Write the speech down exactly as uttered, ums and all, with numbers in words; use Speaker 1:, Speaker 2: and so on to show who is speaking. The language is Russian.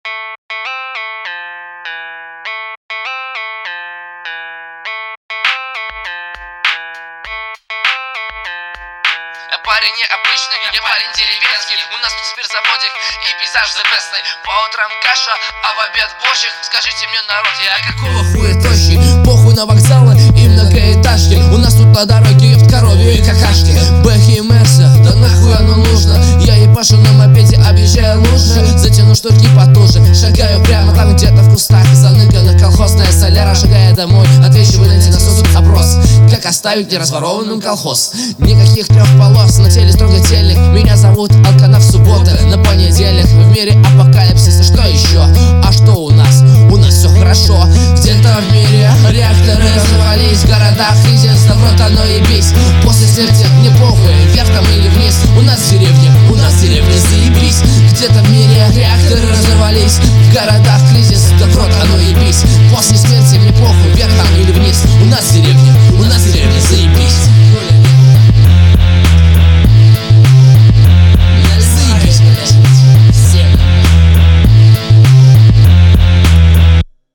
Speaker 1: Я парень необычный, я парень деревенский. У нас тут спиртзаводик и пейзаж the best. По утрам каша, а в обед борщик. Скажите мне, народ, я какого хуя тощий?
Speaker 2: Похуй на вокзалы и многоэтажки. У нас тут на дороге ебт коровью и какашки. Бэхи и Мерса, да нахуй оно нужно? Я ебашу на мопеде, объезжаю лужи. Затяну штуки потуже, шагаю прямо там где-то в кустах. Заныкана колхозная соляра, шагая домой. Отвечу, выдайте на сосуд опрос. Как оставить неразворованным колхоз? Никаких трех полос, на теле строго телек. Меня зовут Алканав, суббота на понедельник. В мире апокалипсиса, что еще? А что у нас? У нас все хорошо. Где-то в мире реакторы взорвались, в городах единство, в рот оно ебись. После смерти не похуй, вверх там или вниз. У нас в деревне, у нас в деревне заебись. Где-то в мире реакторы